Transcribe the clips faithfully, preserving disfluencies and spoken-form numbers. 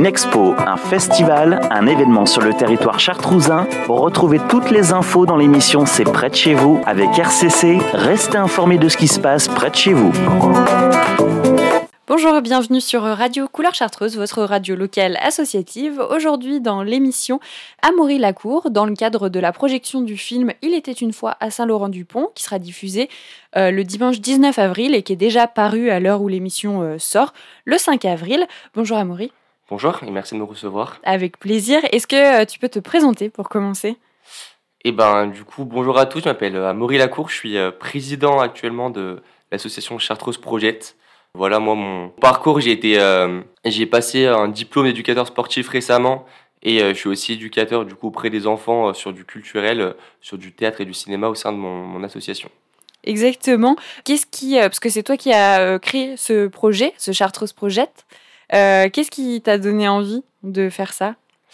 expo, un festival, un événement sur le territoire chartrousin. Retrouvez toutes les infos dans l'émission C'est près de chez vous avec R C C. Restez informés de ce qui se passe près de chez vous. Bonjour, bienvenue sur Radio Couleur Chartreuse, votre radio locale associative. Aujourd'hui dans l'émission Amaury-Lacour, dans le cadre de la projection du film Il était une fois à Saint-Laurent-du-Pont, qui sera diffusé euh, le dimanche dix-neuf avril et qui est déjà paru à l'heure où l'émission euh, sort, le cinq avril. Bonjour Amaury. Bonjour et merci de me recevoir. Avec plaisir. Est-ce que euh, tu peux te présenter pour commencer ? Eh ben, du coup, bonjour à tous, je m'appelle Amaury-Lacour, je suis euh, président actuellement de l'association Chartreuse Project. Voilà, moi, mon parcours, j'ai été, euh, j'ai passé un diplôme d'éducateur sportif récemment et euh, je suis aussi éducateur du coup auprès des enfants euh, sur du culturel, euh, sur du théâtre et du cinéma au sein de mon, mon association. Exactement. Qu'est-ce qui, euh, parce que c'est toi qui as euh, créé ce projet, ce Chartreuse Project. Euh, qu'est-ce qui t'a donné envie de faire ça ?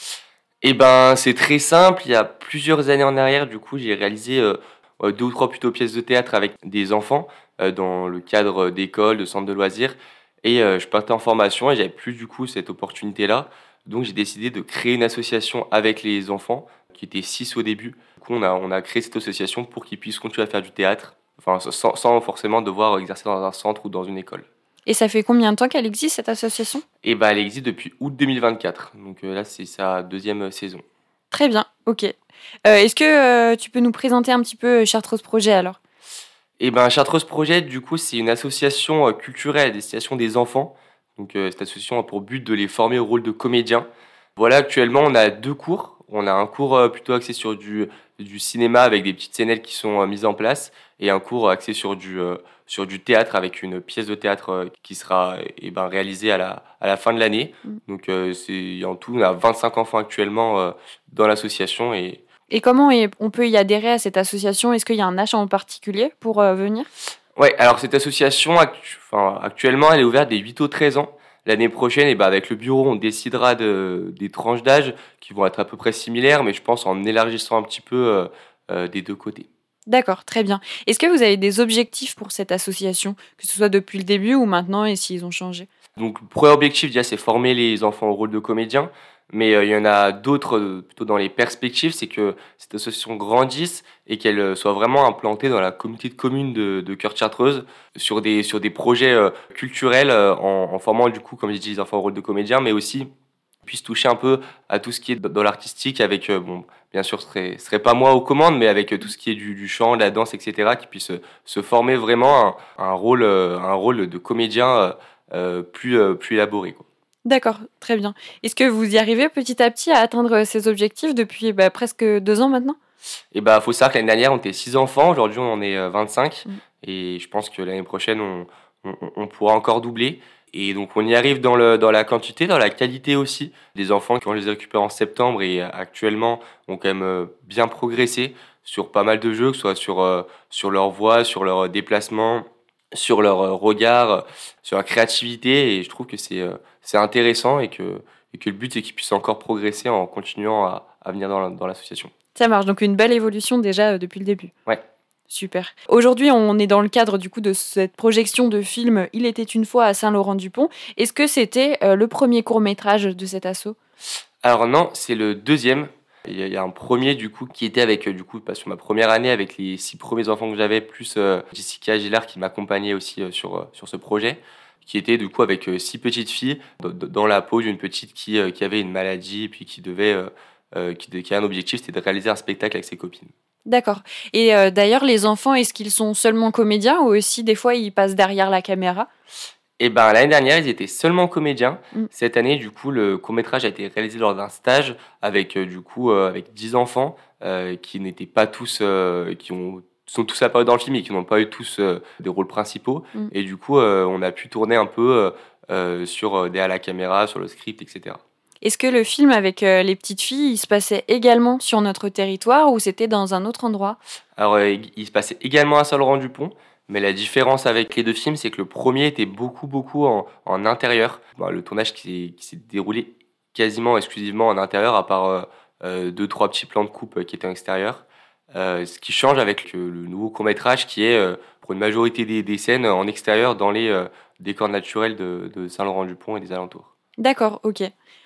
Eh ben, c'est très simple. Il y a plusieurs années en arrière, du coup, j'ai réalisé euh, deux ou trois plutôt pièces de théâtre avec des enfants euh, dans le cadre d'écoles, de centres de loisirs. Et euh, je partais en formation et j'avais plus du coup cette opportunité-là. Donc j'ai décidé de créer une association avec les enfants, qui étaient six au début. Du coup, on a, on a créé cette association pour qu'ils puissent continuer à faire du théâtre, enfin, sans, sans forcément devoir exercer dans un centre ou dans une école. Et ça fait combien de temps qu'elle existe, cette association ? Et ben, elle existe depuis août deux mille vingt-quatre. Donc euh, là, c'est sa deuxième saison. Très bien, ok. Euh, est-ce que euh, tu peux nous présenter un petit peu Chartreuse Projet alors ? Et ben, Chartreuse Project, du coup, c'est une association euh, culturelle à destination des enfants. Donc euh, cette association a pour but de les former au rôle de comédiens. Voilà, actuellement, on a deux cours. On a un cours euh, plutôt axé sur du, du cinéma avec des petites scénettes qui sont euh, mises en place et un cours axé sur du, euh, sur du théâtre avec une pièce de théâtre euh, qui sera euh, eh ben, réalisée à la, à la fin de l'année. Mmh. Donc euh, c'est, en tout, on a vingt-cinq enfants actuellement euh, dans l'association. Et, et comment on peut y adhérer à cette association ? Est-ce qu'il y a un âge en particulier pour euh, venir ? Ouais, alors cette association, actu- enfin, actuellement, elle est ouverte des huit aux treize ans. L'année prochaine, et ben avec le bureau, on décidera de, des tranches d'âge qui vont être à peu près similaires, mais je pense en élargissant un petit peu euh, euh, des deux côtés. D'accord, très bien. Est-ce que vous avez des objectifs pour cette association, que ce soit depuis le début ou maintenant, et s'ils ont changé ? Donc, le premier objectif, déjà, c'est former les enfants au rôle de comédien. Mais euh, il y en a d'autres, euh, plutôt dans les perspectives, c'est que cette association grandisse et qu'elle euh, soit vraiment implantée dans la communauté de communes de, de Cœur-de-Chartreuse sur des, sur des projets euh, culturels euh, en, en formant, du coup, comme je dis, les enfants au rôle de comédien, mais aussi puisse toucher un peu à tout ce qui est dans l'artistique avec, euh, bon, bien sûr, ce serait, ce serait pas moi aux commandes, mais avec euh, tout ce qui est du, du chant, de la danse, et cetera, qui puisse euh, se former vraiment un, un, rôle, euh, un rôle de comédien euh, euh, plus, euh, plus élaboré, quoi. D'accord, très bien. Est-ce que vous y arrivez petit à petit à atteindre ces objectifs depuis bah, presque deux ans maintenant ? Et bah, faut savoir que l'année dernière, on était six enfants. Aujourd'hui, on en est vingt-cinq. Mmh. Et je pense que l'année prochaine, on, on, on pourra encore doubler. Et donc, on y arrive dans, le, dans la quantité, dans la qualité aussi. Des enfants qui ont les récupérés en septembre et actuellement ont quand même bien progressé sur pas mal de jeux, que ce soit sur, euh, sur leur voix, sur leur déplacement, sur leur regard, sur la créativité. Et je trouve que c'est, c'est intéressant et que, et que le but, c'est qu'ils puissent encore progresser en continuant à, à venir dans, la, dans l'association. Ça marche, donc une belle évolution déjà euh, depuis le début. Ouais. Super. Aujourd'hui, on est dans le cadre du coup de cette projection de film Il était une fois à Saint-Laurent-du-Pont. Est-ce que c'était euh, le premier court-métrage de cet asso ? Alors non, c'est le deuxième. Il y a un premier du coup qui était avec du coup sur ma première année avec les six premiers enfants que j'avais plus euh, Jessica Gillard qui m'accompagnait aussi euh, sur euh, sur ce projet, qui était du coup avec euh, six petites filles dans, dans la peau d'une petite qui euh, qui avait une maladie et puis qui devait euh, euh, qui, qui avait un objectif, c'était de réaliser un spectacle avec ses copines. D'accord. Et euh, d'ailleurs, les enfants, est-ce qu'ils sont seulement comédiens ou aussi des fois ils passent derrière la caméra ? Et ben l'année dernière, ils étaient seulement comédiens. Mmh. Cette année, du coup, le court-métrage a été réalisé lors d'un stage avec euh, du coup euh, avec dix enfants euh, qui n'étaient pas tous euh, qui ont sont tous apparus dans le film et qui n'ont pas eu tous euh, des rôles principaux. Mmh. Et du coup, euh, on a pu tourner un peu euh, euh, sur euh, derrière la caméra, sur le script, et cetera. Est-ce que le film avec euh, les petites filles, il se passait également sur notre territoire ou c'était dans un autre endroit ? Alors, euh, il se passait également à Saint-Laurent-du-Pont. Mais la différence avec les deux films, c'est que le premier était beaucoup, beaucoup en, en intérieur. Bon, le tournage qui s'est, qui s'est déroulé quasiment exclusivement en intérieur, à part euh, euh, deux, trois petits plans de coupe euh, qui étaient en extérieur. Euh, ce qui change avec le, le nouveau court-métrage qui est, euh, pour une majorité des, des scènes, en extérieur dans les euh, décors naturels de, de Saint-Laurent-du-Pont et des alentours. D'accord, ok.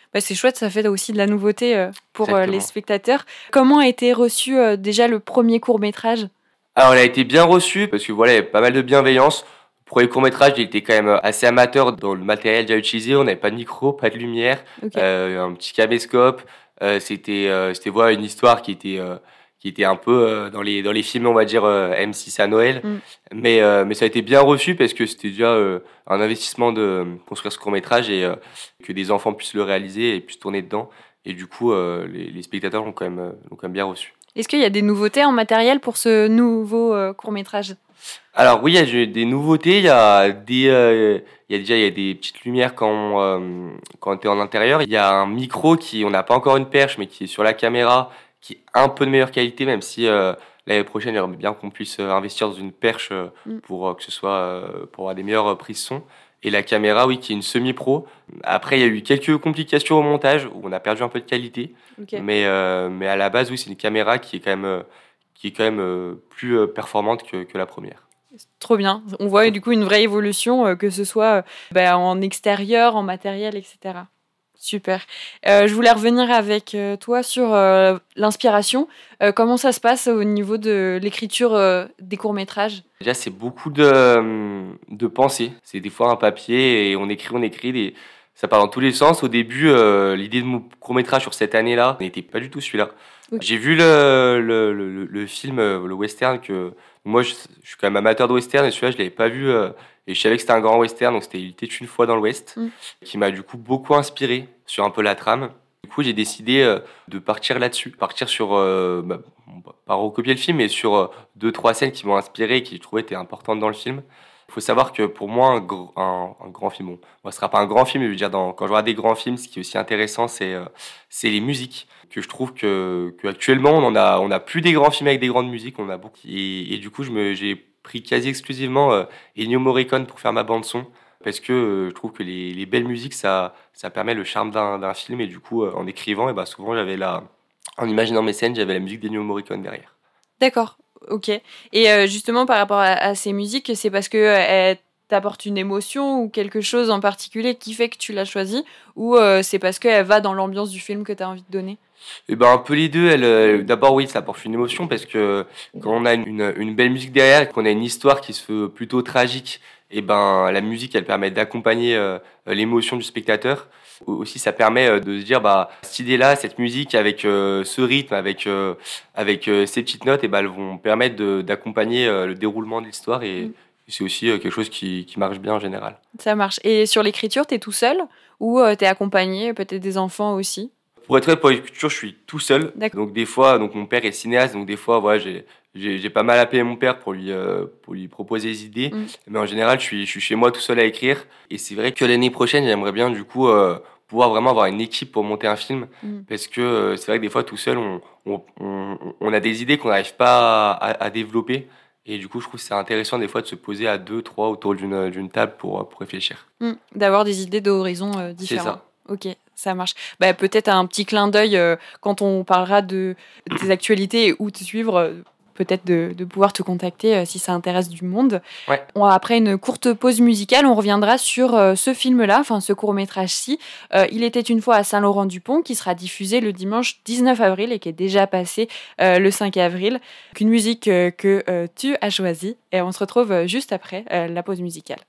Bah, c'est chouette, ça fait aussi de la nouveauté euh, pour euh, les Exactement. spectateurs. Comment a été reçu euh, déjà le premier court-métrage ? Alors, il a été bien reçu parce que voilà, il y avait pas mal de bienveillance. Le premier court-métrage, il était quand même assez amateur dans le matériel déjà utilisé. On n'avait pas de micro, pas de lumière, Ok. euh, un petit caméscope. Euh, c'était, euh, c'était voilà, une histoire qui était, euh, qui était un peu euh, dans les, dans les films, on va dire, euh, M six à Noël. Mm. Mais, euh, mais ça a été bien reçu parce que c'était déjà euh, un investissement de euh, construire ce court-métrage et euh, que des enfants puissent le réaliser et puissent tourner dedans. Et du coup, euh, les, les spectateurs l'ont quand même, euh, l'ont quand même bien reçu. Est-ce qu'il y a des nouveautés en matériel pour ce nouveau euh, court-métrage ? Alors oui, il y a ju- des nouveautés. Il y a des, euh, il y a déjà il y a des petites lumières quand euh, quand t'es en intérieur. Il y a un micro qui, on n'a pas encore une perche, mais qui est sur la caméra, qui est un peu de meilleure qualité, même si euh, l'année prochaine, j'aimerais bien qu'on puisse euh, investir dans une perche euh, Mm. pour euh, que ce soit euh, pour avoir des meilleures euh, prises son. Et la caméra, oui, qui est une semi-pro. Après, il y a eu quelques complications au montage où on a perdu un peu de qualité, Ok. mais euh, mais à la base, oui, c'est une caméra qui est quand même euh, qui est quand même euh, plus euh, performante que que la première. Trop bien. On voit du coup une vraie évolution, euh, que ce soit euh, bah, en extérieur, en matériel, et cetera. Super. Euh, je voulais revenir avec euh, toi sur euh, l'inspiration. Euh, comment ça se passe au niveau de l'écriture euh, des courts-métrages ? Déjà, c'est beaucoup de, euh, de pensées. C'est des fois un papier et on écrit, on écrit. Des... Ça part dans tous les sens. Au début, euh, l'idée de mon court-métrage sur cette année-là n'était pas du tout celui-là. Ok. J'ai vu le, le, le, le film, euh, le western, que moi, je, je suis quand même amateur de western et celui-là, je l'avais pas vu. euh, et je savais que c'était un grand western, donc c'était Il était une fois dans l'Ouest, Mm. qui m'a du coup beaucoup inspiré sur un peu la trame. Du coup, j'ai décidé euh, de partir là-dessus, partir sur, euh, bah, bon, pas recopier le film, mais sur euh, deux, trois scènes qui m'ont inspiré et qui je trouvais étaient importantes dans le film. Il faut savoir que pour moi, un, gr- un, un grand film, bon, moi, ce sera pas un grand film, mais je veux dire, dans, quand je regarde des grands films, ce qui est aussi intéressant, c'est euh, c'est les musiques. Que je trouve que, que actuellement, on en a, on a plus des grands films avec des grandes musiques, on en a beaucoup. Et, et du coup, je me, j'ai pris quasi exclusivement euh, Ennio Morricone pour faire ma bande son, parce que euh, je trouve que les, les belles musiques, ça, ça permet le charme d'un, d'un film. Et du coup, euh, en écrivant, et bah, souvent, j'avais la, en imaginant mes scènes, j'avais la musique d'Ennio Morricone derrière. D'accord, ok. Et euh, justement, par rapport à, à ces musiques, c'est parce que euh, elles t'apportent une émotion ou quelque chose en particulier qui fait que tu l'as choisie, ou euh, c'est parce qu'elle va dans l'ambiance du film que tu as envie de donner ? Et ben un peu les deux. Elle, euh, d'abord oui, ça apporte une émotion parce que quand on a une, une belle musique derrière, qu'on a une histoire qui se veut plutôt tragique, et ben la musique elle permet d'accompagner euh, l'émotion du spectateur. Au- Aussi ça permet euh, de se dire bah cette idée-là, cette musique avec euh, ce rythme, avec euh, avec euh, ces petites notes, et ben elles vont permettre de, d'accompagner euh, le déroulement de l'histoire et Mm. c'est aussi euh, quelque chose qui, qui marche bien en général. Ça marche. Et sur l'écriture, t'es tout seul ou euh, t'es accompagné, peut-être des enfants aussi ? Pour être honnête, pour l'écriture, je suis tout seul. D'accord. Donc des fois, donc mon père est cinéaste, donc des fois, voilà, j'ai j'ai j'ai pas mal appelé mon père pour lui euh, pour lui proposer des idées. Mm. Mais en général, je suis je suis chez moi tout seul à écrire. Et c'est vrai que l'année prochaine, j'aimerais bien du coup euh, pouvoir vraiment avoir une équipe pour monter un film, Mm. parce que euh, c'est vrai que des fois tout seul, on on on, on a des idées qu'on n'arrive pas à, à, à développer. Et du coup, je trouve que c'est intéressant des fois de se poser à deux, trois autour d'une d'une table pour pour réfléchir. Mm. D'avoir des idées d'horizons euh, C'est différents. ça. Ok, ça marche. Bah, peut-être un petit clin d'œil euh, quand on parlera de tes actualités et où te suivre, euh, peut-être de, de pouvoir te contacter euh, si ça intéresse du monde. Ouais. On, après une courte pause musicale, on reviendra sur euh, ce film-là, enfin ce court-métrage-ci. Euh, Il était une fois à Saint-Laurent-du-Pont, qui sera diffusé le dimanche dix-neuf avril et qui est déjà passé euh, le cinq avril. Une musique euh, que euh, tu as choisie. Et on se retrouve euh, juste après euh, la pause musicale.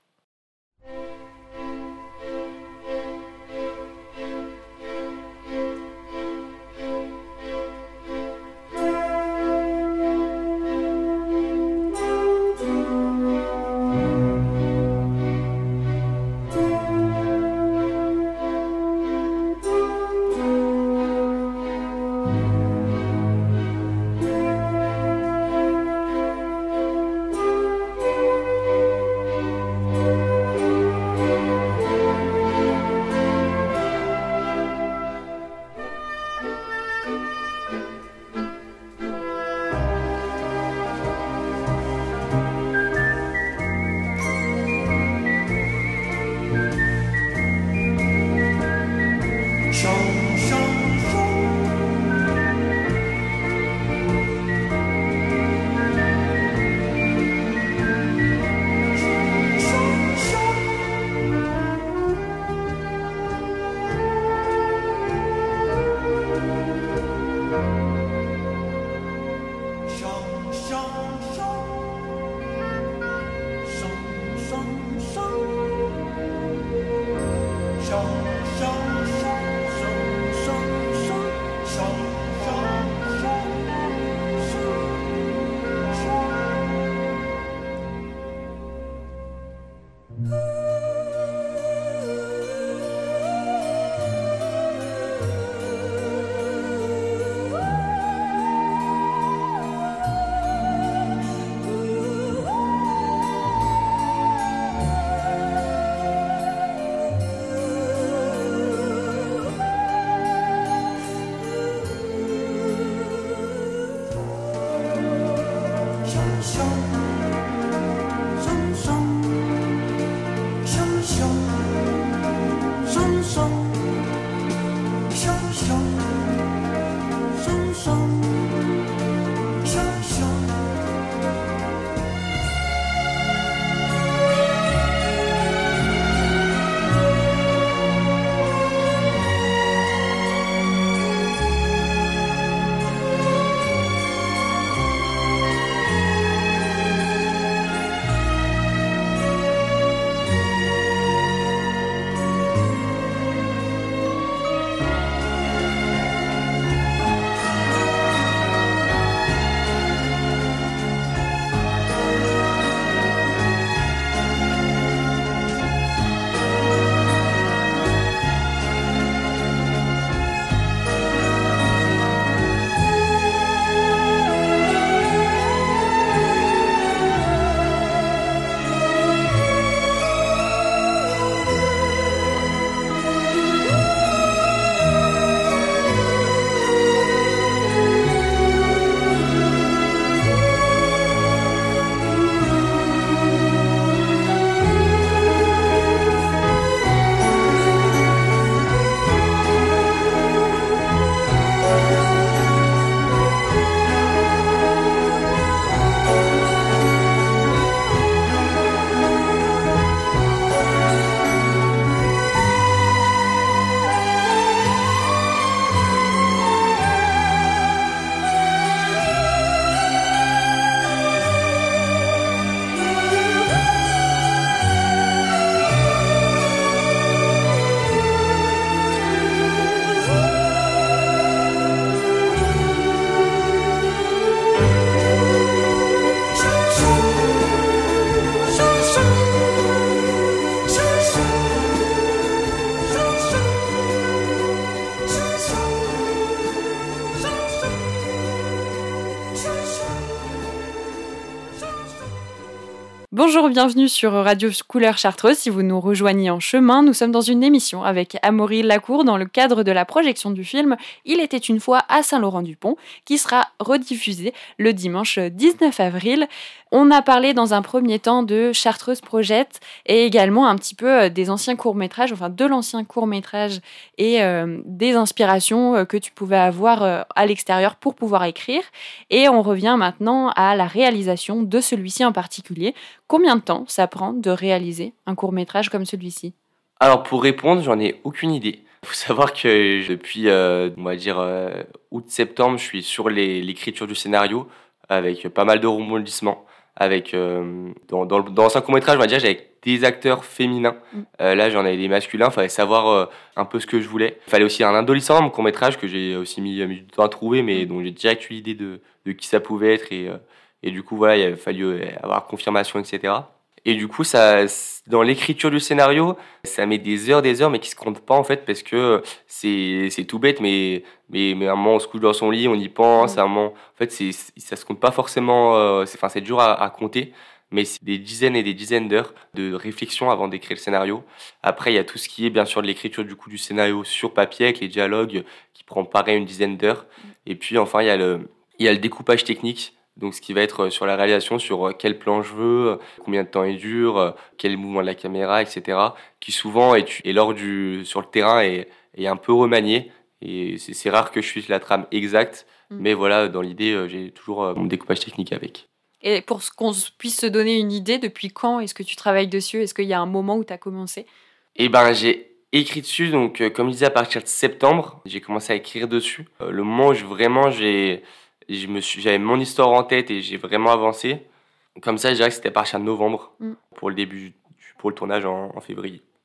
Bonjour, bienvenue sur Radio Couleur Chartreuse. Si vous nous rejoignez en chemin, nous sommes dans une émission avec Amaury Lacour dans le cadre de la projection du film Il était une fois à Saint-Laurent-du-Pont, qui sera rediffusé le dimanche dix-neuf avril. On a parlé dans un premier temps de Chartreuse Project et également un petit peu des anciens courts-métrages, enfin de l'ancien court-métrage et euh, des inspirations que tu pouvais avoir euh, à l'extérieur pour pouvoir écrire. Et on revient maintenant à la réalisation de celui-ci en particulier. Combien de temps ça prend de réaliser un court-métrage comme celui-ci ? Alors pour répondre, j'en ai aucune idée. Il faut savoir que depuis, euh, on va dire, euh, août-septembre, je suis sur les, l'écriture du scénario avec pas mal de rebondissements. Avec, euh, dans, dans, dans l'ancien court-métrage, on va dire, j'avais des acteurs féminins. Mm. Euh, là, j'en avais des masculins. Il fallait savoir euh, un peu ce que je voulais. Il fallait aussi un adolescent dans mon court-métrage que j'ai aussi mis, mis du temps à trouver, mais dont j'ai direct eu l'idée de, de qui ça pouvait être. Et, euh, et du coup, voilà, il a fallu avoir confirmation, et cetera. Et du coup, ça, dans l'écriture du scénario, ça met des heures, des heures, mais qui se comptent pas en fait, parce que c'est, c'est tout bête, mais, mais, mais à un moment on se couche dans son lit, on y pense. Mmh. À un moment, en fait, c'est, ça se compte pas forcément. Euh, c'est, enfin, c'est dur à, à compter, mais c'est des dizaines et des dizaines d'heures de réflexion avant d'écrire le scénario. Après, il y a tout ce qui est bien sûr de l'écriture du coup du scénario sur papier avec les dialogues, qui prend pareil une dizaine d'heures. Mmh. Et puis enfin, il y a le, il y a le découpage technique. Donc, ce qui va être sur la réalisation, sur quel plan je veux, combien de temps il dure, quel mouvement de la caméra, et cetera. Qui souvent est, est lors du, sur le terrain est, est un peu remanié. Et c'est, c'est rare que je suive la trame exacte. Mmh. Mais voilà, dans l'idée, j'ai toujours mon découpage technique avec. Et pour qu'on puisse se donner une idée, depuis quand est-ce que tu travailles dessus ? Est-ce qu'il y a un moment où tu as commencé ? Eh ben, j'ai écrit dessus, donc comme je disais, à partir de septembre, j'ai commencé à écrire dessus. Le moment où je, vraiment j'ai... Je me suis, j'avais mon histoire en tête et j'ai vraiment avancé. Comme ça, je dirais que c'était à partir de novembre mmh. pour le début, pour le tournage en, en février.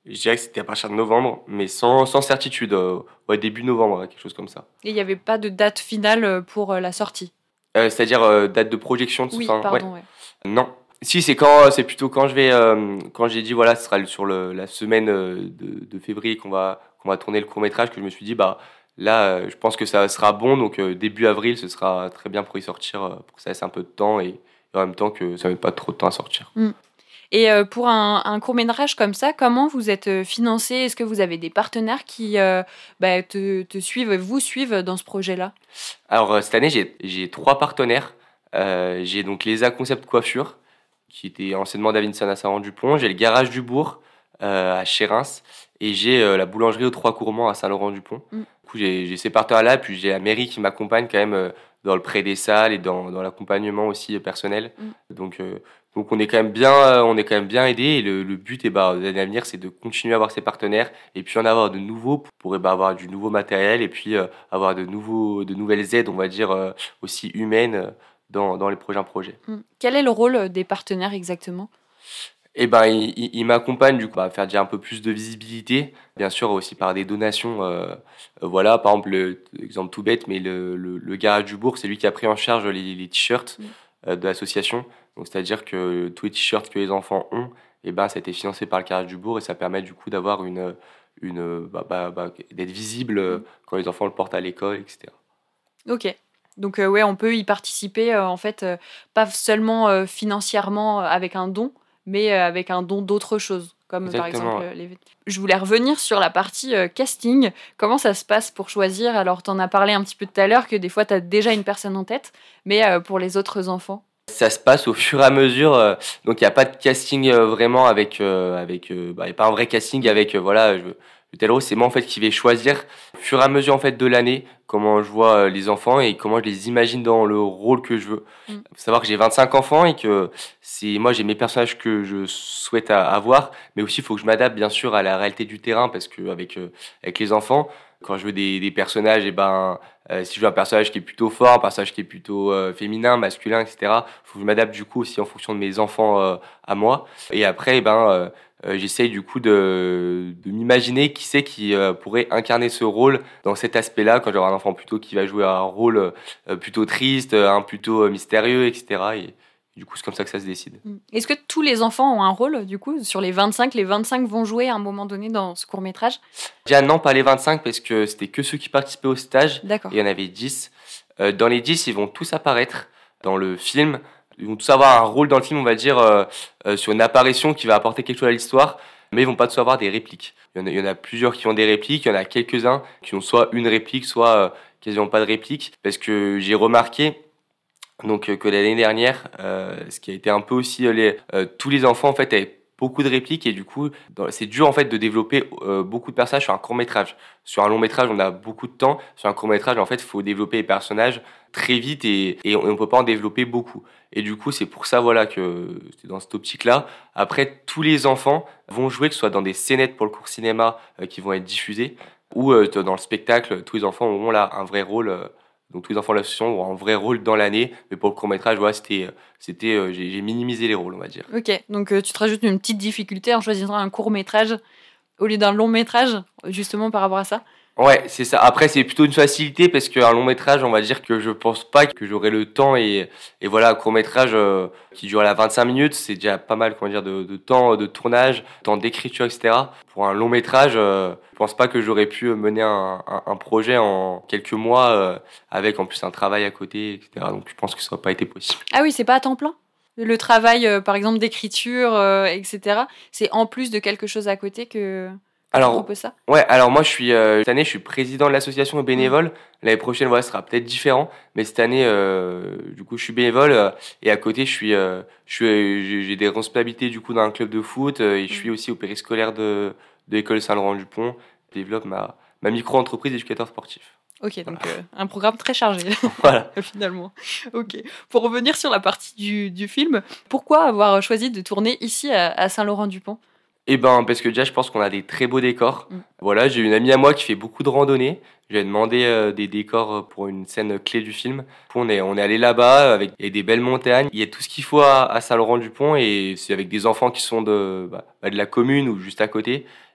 Je dirais que c'était à partir de novembre, mais sans, sans certitude. Euh, ouais, début novembre, quelque chose comme ça. Et il n'y avait pas de date finale pour la sortie? Euh, c'est-à-dire euh, date de projection de Oui, fin, pardon, ouais. ouais. Non. Si, c'est quand, c'est plutôt quand je vais, euh, quand j'ai dit voilà, ce sera sur le, la semaine euh, de, de février qu'on va, qu'on va tourner le court métrage, que je me suis dit bah là, euh, je pense que ça sera bon, donc euh, début avril, ce sera très bien pour y sortir, euh, pour que ça laisse un peu de temps et, et en même temps que ça ne met pas trop de temps à sortir. Mm. Et euh, pour un, un court-métrage comme ça, comment vous êtes financé? Est-ce que vous avez des partenaires qui euh, bah, te, te suivent, vous suivent dans ce projet-là? Alors, euh, cette année, j'ai, j'ai trois partenaires. Euh, j'ai donc l'E S A Concept Coiffure, qui était anciennement Davidson à Saint-Laurent-du-Pont. J'ai le Garage du Bourg euh, à Chérins. Et j'ai euh, la boulangerie aux Trois Courments à Saint-Laurent-du-Pont. Mm. Du coup, j'ai, j'ai ces partenaires-là. Puis j'ai la mairie qui m'accompagne quand même euh, dans le prêt des salles et dans, dans l'accompagnement aussi euh, personnel. Mm. Donc, euh, donc on est quand même bien, euh, on est quand même bien aidé. Et le, le but, eh ben, l'année à venir, c'est de continuer à avoir ces partenaires et puis en avoir de nouveaux pour eh ben, avoir du nouveau matériel et puis euh, avoir de nouveaux, de nouvelles aides, on va dire euh, aussi humaines euh, dans, dans les prochains projets. Mm. Quel est le rôle des partenaires exactement? Eh ben, il, il, il m'accompagne du coup à faire déjà un peu plus de visibilité, bien sûr aussi par des donations. Euh, euh, voilà, par exemple, le, exemple tout bête, mais le, le, le Garage du Bourg, c'est lui qui a pris en charge les, les t-shirts mm. euh, de l'association. Donc, c'est-à-dire que tous les t-shirts que les enfants ont, eh ben, ça a été financé par le Garage du Bourg et ça permet du coup d'avoir une, une, bah, bah, bah, d'être visible mm. quand les enfants le portent à l'école, et cetera. Ok. Donc, euh, ouais, on peut y participer, euh, en fait, euh, pas seulement euh, financièrement avec un don, mais avec un don d'autre chose, comme Exactement. par exemple les... Je voulais revenir sur la partie euh, casting. Comment ça se passe pour choisir? Alors, tu en as parlé un petit peu tout à l'heure, que des fois, tu as déjà une personne en tête, mais euh, pour les autres enfants? Ça se passe au fur et à mesure, euh, donc il n'y a pas de casting euh, vraiment avec... Euh, avec euh, bah, il n'y a pas un vrai casting avec, euh, voilà, je, le tel rôle, c'est moi en fait qui vais choisir au fur et à mesure en fait de l'année comment je vois euh, les enfants et comment je les imagine dans le rôle que je veux. Il mm. faut savoir que j'ai vingt-cinq enfants et que c'est, moi j'ai mes personnages que je souhaite à, avoir, mais aussi il faut que je m'adapte bien sûr à la réalité du terrain parce qu'avec euh, avec les enfants, quand je veux des, des personnages, et ben, euh, si je veux un personnage qui est plutôt fort, un personnage qui est plutôt euh, féminin, masculin, et cetera, il faut que je m'adapte du coup aussi en fonction de mes enfants euh, à moi. Et après, eh ben, euh, euh, j'essaye du coup de, de m'imaginer qui c'est qui euh, pourrait incarner ce rôle dans cet aspect-là, quand j'aurai un enfant plutôt qui va jouer un rôle euh, plutôt triste, un plutôt mystérieux, et cetera. Et, du coup, c'est comme ça que ça se décide. Est-ce que tous les enfants ont un rôle, du coup? Sur les vingt-cinq, les vingt-cinq vont jouer à un moment donné dans ce court-métrage? Déjà, non, pas les vingt-cinq, parce que c'était que ceux qui participaient au stage. D'accord. Il y en avait dix. Euh, dans les dix, ils vont tous apparaître dans le film. Ils vont tous avoir un rôle dans le film, on va dire, euh, euh, sur une apparition qui va apporter quelque chose à l'histoire, mais ils vont pas tous avoir des répliques. Il y en a, il y en a plusieurs qui ont des répliques, il y en a quelques-uns qui ont soit une réplique, soit euh, quasiment pas de réplique, parce que j'ai remarqué donc euh, que l'année dernière, euh, ce qui a été un peu aussi euh, les, euh, tous les enfants en fait avaient beaucoup de répliques et du coup dans, c'est dur en fait de développer euh, beaucoup de personnages sur un court métrage. Sur un long métrage on a beaucoup de temps, sur un court métrage en fait il faut développer les personnages très vite et, et on ne peut pas en développer beaucoup. Et du coup c'est pour ça voilà que c'est dans cette optique là. Après tous les enfants vont jouer, que ce soit dans des scénettes pour le court cinéma euh, qui vont être diffusées ou euh, dans le spectacle, tous les enfants auront là un vrai rôle. Euh, Donc tous les enfants de l'association auront un vrai rôle dans l'année, mais pour le court-métrage, voilà, c'était, c'était, euh, j'ai, j'ai minimisé les rôles, on va dire. Ok, donc euh, tu te rajoutes une petite difficulté en choisissant un court-métrage au lieu d'un long-métrage, justement par rapport à ça? Ouais, c'est ça. Après, c'est plutôt une facilité parce qu'un long métrage, on va dire que je pense pas que j'aurai le temps et, et voilà, un court métrage euh, qui dure à vingt-cinq minutes, c'est déjà pas mal, comment dire, de, de temps de tournage, temps d'écriture, et cetera. Pour un long métrage, euh, je pense pas que j'aurais pu mener un, un, un projet en quelques mois euh, avec en plus un travail à côté, et cetera. Donc je pense que ça n'a pas été possible. Ah oui, c'est pas à temps plein? Le travail, euh, par exemple, d'écriture, euh, et cetera, c'est en plus de quelque chose à côté que... Alors, ça ouais, alors moi je suis euh, cette année je suis président de l'association et bénévole. Mmh. L'année prochaine voilà, ce sera peut-être différent, mais cette année euh, du coup je suis bénévole euh, et à côté je suis euh, je suis euh, j'ai, j'ai des responsabilités du coup dans un club de foot euh, et je suis aussi au périscolaire de de l'école Saint-Laurent-du-Pont. Je développe ma ma micro-entreprise d'éducateur sportif. Ok, donc voilà. euh, un programme très chargé, voilà. finalement. Ok. Pour revenir sur la partie du, du film, pourquoi avoir choisi de tourner ici à, à Saint-Laurent-du-Pont? Eh ben, parce que déjà, je pense qu'on a des très beaux décors. Mm. Voilà, j'ai une amie à moi qui fait beaucoup de randonnées. Je lui ai demandé euh, des décors pour une scène clé du film. On est, on est allé là-bas avec il y a des belles montagnes. Il y a tout ce qu'il faut à, à Saint-Laurent-du-Pont et c'est avec des enfants qui sont de, bah, de la commune ou juste à côté.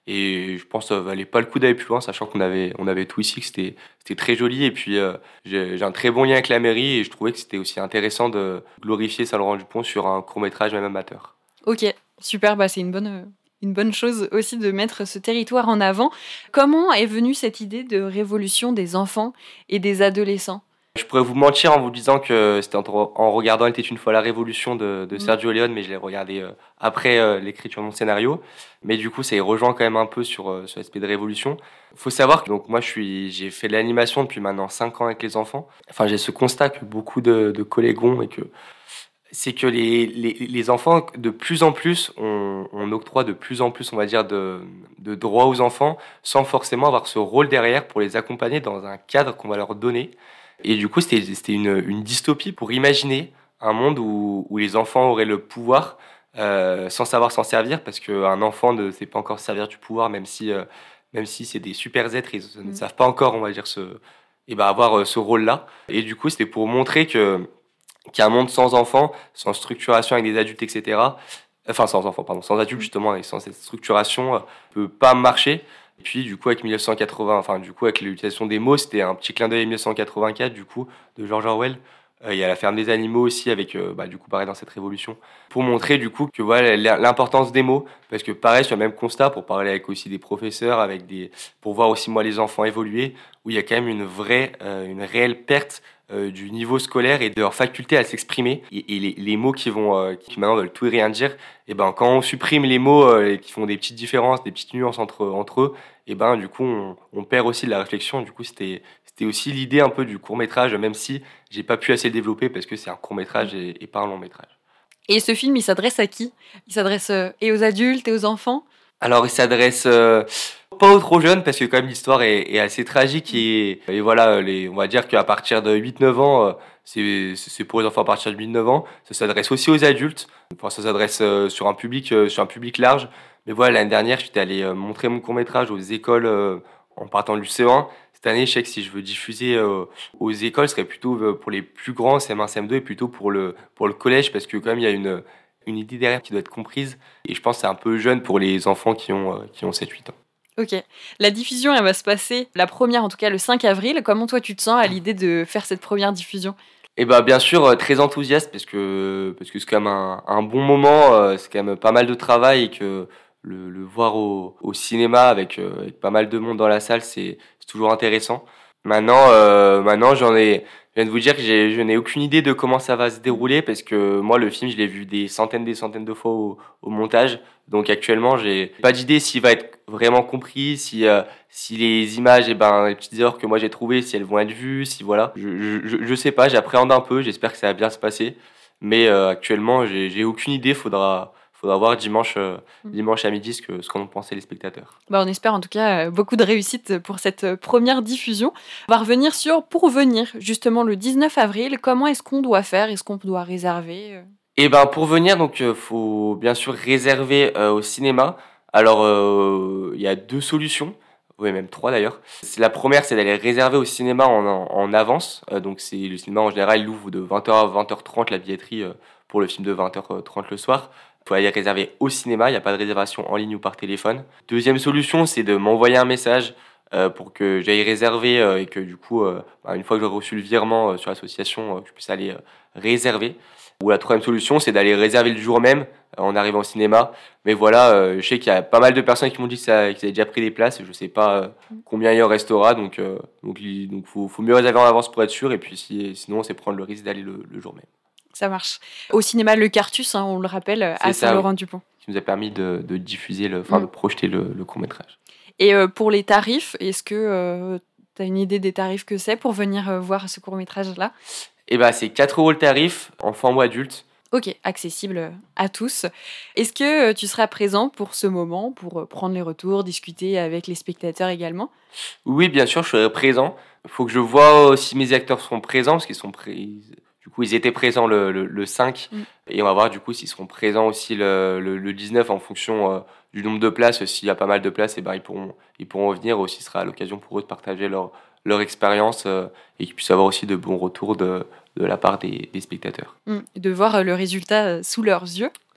Et je pense que ça valait pas le coup d'aller plus loin, sachant qu'on avait, on avait tout ici, que c'était, c'était très joli. Et puis, euh, j'ai, j'ai un très bon lien avec la mairie et je trouvais que c'était aussi intéressant de glorifier Saint-Laurent-du-Pont sur un court-métrage même amateur. Ok, super, bah c'est une bonne, euh, une bonne chose aussi de mettre ce territoire en avant. Comment est venue cette idée de révolution des enfants et des adolescents ? Je pourrais vous mentir en vous disant que c'était en, en regardant « Il était une fois la Révolution » de, de Mm. Sergio Leone, mais je l'ai regardé euh, après euh, l'écriture de mon scénario. Mais du coup, ça y rejoint quand même un peu sur, euh, sur l'aspect de révolution. Il faut savoir que donc, moi, je suis, j'ai fait de l'animation depuis maintenant cinq ans avec les enfants. Enfin, j'ai ce constat que beaucoup de, de collègues ont, et que c'est que les, les, les enfants, de plus en plus, on, on octroie de plus en plus, on va dire, de, de droits aux enfants, sans forcément avoir ce rôle derrière pour les accompagner dans un cadre qu'on va leur donner. Et du coup, c'était, c'était une, une dystopie pour imaginer un monde où, où les enfants auraient le pouvoir euh, sans savoir s'en servir, parce qu'un enfant ne sait pas encore se servir du pouvoir, même si, euh, même si c'est des super êtres, ils ne Mm. savent pas encore, on va dire, ce, et ben avoir euh, ce rôle-là. Et du coup, c'était pour montrer que, qu'il y a un monde sans enfants, sans structuration avec des adultes, et cetera. Enfin, sans enfants, pardon, sans adultes, justement, et sans cette structuration, euh, peut pas marcher. Et puis, du coup, avec mille neuf cent quatre-vingts, enfin, du coup, avec l'utilisation des mots, c'était un petit clin d'œil à mille neuf cent quatre-vingt-quatre, du coup, de George Orwell. Euh, Il y a la ferme des animaux aussi, avec, euh, bah, du coup, pareil, dans cette révolution, pour montrer, du coup, que voilà, l'importance des mots, parce que pareil, sur le même constat, pour parler avec aussi des professeurs, avec des, pour voir aussi, moi, les enfants évoluer, où il y a quand même une vraie, euh, une réelle perte euh, du niveau scolaire et de leur faculté à s'exprimer. Et, et les, les mots qui vont, euh, qui maintenant veulent tout et rien dire, et ben, quand on supprime les mots euh, qui font des petites différences, des petites nuances entre, entre eux, et ben, du coup, on, on perd aussi de la réflexion. Du coup, c'était, c'était aussi l'idée un peu du court-métrage, même si j'ai pas pu assez le développer parce que c'est un court-métrage et, et pas un long-métrage. Et ce film, il s'adresse à qui ? Il s'adresse euh, et aux adultes et aux enfants ? Alors, il s'adresse euh, pas aux trop jeunes parce que quand même l'histoire est, est assez tragique et, et voilà, les, on va dire qu'à partir de huit neuf ans, euh, c'est, c'est pour les enfants à partir de huit neuf ans. Ça s'adresse aussi aux adultes. Enfin, ça s'adresse euh, sur un public, euh, sur un public large. Mais voilà, l'année dernière, j'étais allé euh, montrer mon court-métrage aux écoles euh, en partant du C E un. Cette année, je sais que si je veux diffuser euh, aux écoles, ce serait plutôt euh, pour les plus grands, C M un, C M deux, et plutôt pour le, pour le collège, parce que quand même, il y a une, une idée derrière qui doit être comprise. Et je pense que c'est un peu jeune pour les enfants qui ont, euh, qui ont sept huit ans. Ok. La diffusion, elle va se passer, la première en tout cas, le cinq avril. Comment toi, tu te sens à l'idée de faire cette première diffusion ? Et bah bien sûr euh, très enthousiaste parce que parce que c'est quand même un, un bon moment, euh, c'est quand même pas mal de travail et que le, le voir au, au cinéma avec, euh, avec pas mal de monde dans la salle, c'est, c'est toujours intéressant. Maintenant euh, maintenant j'en ai je viens de vous dire que j'ai, je n'ai aucune idée de comment ça va se dérouler parce que moi le film je l'ai vu des centaines des centaines de fois au, au montage, donc actuellement j'ai pas d'idée s'il va être vraiment compris, si euh, si les images, et ben les petites erreurs que moi j'ai trouvées, si elles vont être vues, si voilà, je je, je sais pas, j'appréhende un peu, j'espère que ça va bien se passer, mais euh, actuellement j'ai j'ai aucune idée, faudra faudra voir dimanche euh, dimanche à midi ce que ce qu'en ont pensé les spectateurs. Bah, on espère en tout cas euh, beaucoup de réussite pour cette euh, première diffusion. On va revenir sur pour venir justement le dix-neuf avril. Comment est-ce qu'on doit faire ? Est-ce qu'on doit réserver ? euh Et ben pour venir, donc euh, faut bien sûr réserver euh, au cinéma. Alors euh, il y a deux solutions, oui même trois d'ailleurs. C'est, la première, c'est d'aller réserver au cinéma en, en, en avance. Euh, donc c'est le cinéma en général, il ouvre de vingt heures à vingt heures trente la billetterie euh, pour le film de vingt heures trente le soir. Il faut aller réserver au cinéma, il n'y a pas de réservation en ligne ou par téléphone. Deuxième solution, c'est de m'envoyer un message euh, pour que j'aille réserver euh, et que du coup, euh, bah, une fois que j'aurai reçu le virement euh, sur l'association, euh, que je puisse aller euh, réserver. Ou la troisième solution, c'est d'aller réserver le jour même euh, en arrivant au cinéma. Mais voilà, euh, je sais qu'il y a pas mal de personnes qui m'ont dit que ça, qu'ils avaient déjà pris des places. Et je ne sais pas euh, combien il y en restera. Donc, euh, donc, il donc faut, faut mieux réserver en avance pour être sûr. Et puis si, sinon, c'est prendre le risque d'aller le, le jour même. Ça marche. Au cinéma Le Cartus, hein, on le rappelle, à C'est ça, Saint-Laurent-du-Pont. Qui nous a permis de, de diffuser, le, enfin Mm. de projeter le, le court-métrage. Et euh, pour les tarifs, est-ce que euh, tu as une idée des tarifs que c'est pour venir euh, voir ce court-métrage-là ? Et bah, c'est quatre euros le tarif, enfant ou adulte. Ok, accessible à tous. Est-ce que euh, tu seras présent pour ce moment, pour euh, prendre les retours, discuter avec les spectateurs également ? Oui, bien sûr, je serai présent. Il faut que je vois si mes acteurs seront présents, parce qu'ils sont pré... Du coup, ils étaient présents le, le, le cinq, mm. Et on va voir du coup s'ils seront présents aussi le, le, le dix-neuf en fonction euh, du nombre de places. S'il y a pas mal de places, et ben, ils, pourront, ils pourront venir. Aussi, ce sera l'occasion pour eux de partager leur, leur expérience euh, et qu'ils puissent avoir aussi de bons retours de, de la part des, des spectateurs. Mm. De voir euh, le résultat euh, sous leurs yeux.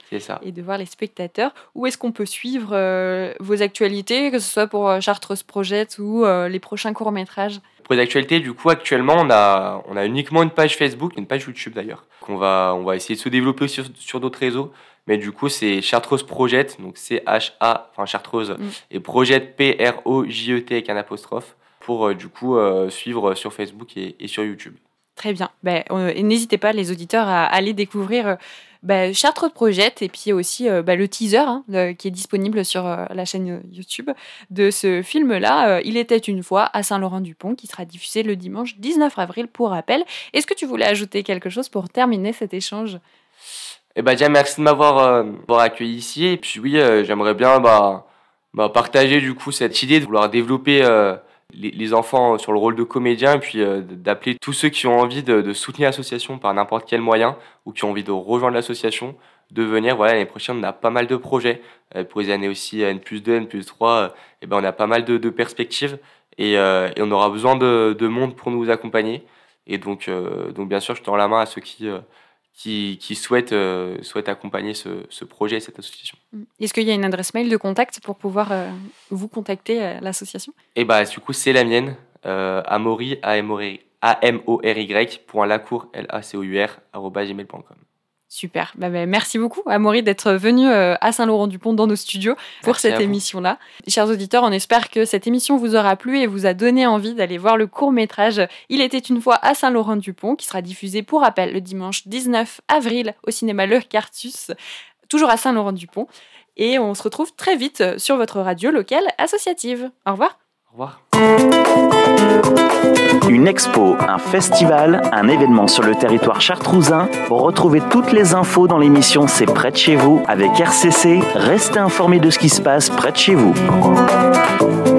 C'est ça. Et de voir les spectateurs. Où est-ce qu'on peut suivre euh, vos actualités, que ce soit pour euh, Chartreuse Project ou euh, les prochains courts-métrages? Pour les actualités, du coup, actuellement, on a, on a uniquement une page Facebook, une page YouTube d'ailleurs, qu'on va, on va essayer de se développer sur, sur d'autres réseaux. Mais du coup, c'est Chartreuse Project, donc C H A, enfin Chartreuse, mm. et Project, P R O J E T avec un apostrophe, pour euh, du coup euh, suivre sur Facebook et, et sur YouTube. Très bien. Ben, euh, et n'hésitez pas, les auditeurs, à aller découvrir euh, ben, Chartreuse Project et puis aussi euh, ben, le teaser hein, le, qui est disponible sur euh, la chaîne YouTube de ce film-là. Euh, Il était une fois à Saint-Laurent-du-Pont, qui sera diffusé le dimanche dix-neuf avril pour rappel. Est-ce que tu voulais ajouter quelque chose pour terminer cet échange? Eh ben, déjà, merci de m'avoir euh, accueilli ici. Et puis oui, euh, j'aimerais bien bah, bah, partager du coup cette idée de vouloir développer euh, les, les enfants sur le rôle de comédien et puis euh, d'appeler tous ceux qui ont envie de, de soutenir l'association par n'importe quel moyen ou qui ont envie de rejoindre l'association, de venir. Voilà, l'année prochaine, on a pas mal de projets. Euh, pour les années aussi N plus deux, N plus trois, euh, eh ben, on a pas mal de, de perspectives et, euh, et on aura besoin de, de monde pour nous accompagner. Et donc, euh, donc bien sûr, je tends la main à ceux qui... Euh, qui, qui souhaitent, euh, souhaitent accompagner ce, ce projet et cette association. Est-ce qu'il y a une adresse mail de contact pour pouvoir euh, vous contacter à l'association? Et bah, du coup, c'est la mienne, euh, Amaury, A M O R Y, point Lacour, L A C O U R, arobase gmail point com. Super. Bah, bah, merci beaucoup, Amaury, d'être venu euh, à Saint-Laurent-du-Pont dans nos studios pour merci cette émission-là. Chers auditeurs, on espère que cette émission vous aura plu et vous a donné envie d'aller voir le court-métrage Il était une fois à Saint-Laurent-du-Pont, qui sera diffusé pour rappel le dimanche dix-neuf avril au cinéma Le Cartus, toujours à Saint-Laurent-du-Pont. Et on se retrouve très vite sur votre radio locale associative. Au revoir. Au revoir. Une expo, un festival, un événement sur le territoire chartrousin. Retrouvez toutes les infos dans l'émission C'est près de chez vous avec R C C. Restez informés de ce qui se passe près de chez vous.